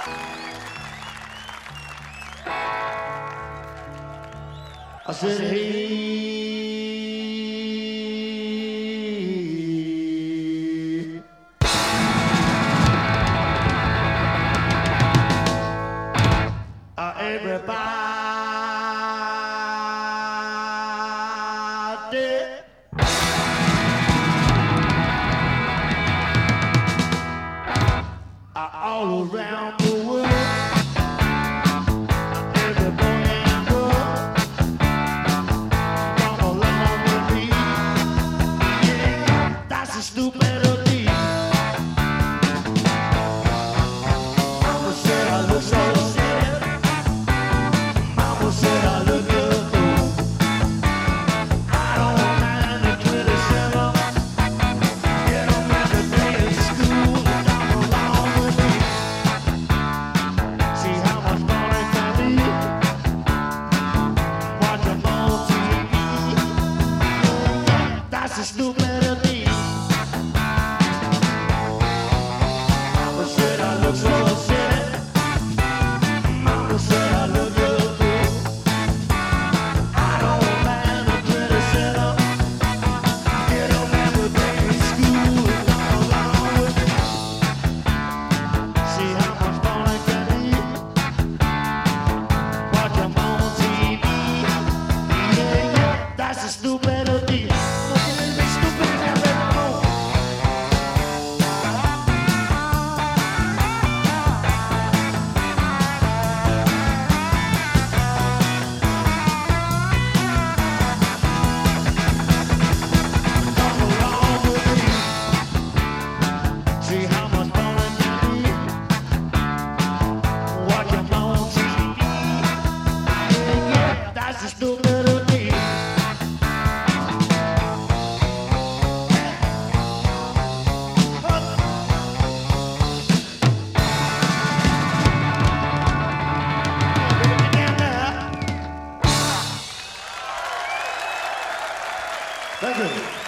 I said, hey, everybody, all around the world, every boy and girl, come along with me. Yeah, that's a stupid melody. Mama said I look so sad. Mama said I look good too. I don't mind the 27. Get 'em every day in school. Come along with me. See how much fun it can be. Watch 'em on TV. That's a stupid melody. Mama said I look so sad. Mama said I look good too. I don't mind the 27. Get 'em every day in school. Come along with me. See how much fun it can be. Watch 'em on TV. Yeah, that's a stupid melody. Look a little bit stupid now, baby, come on. Come along with me. See how much fun it can be. Watch 'em on TV. Yeah, that's a stupid melody. Thank you.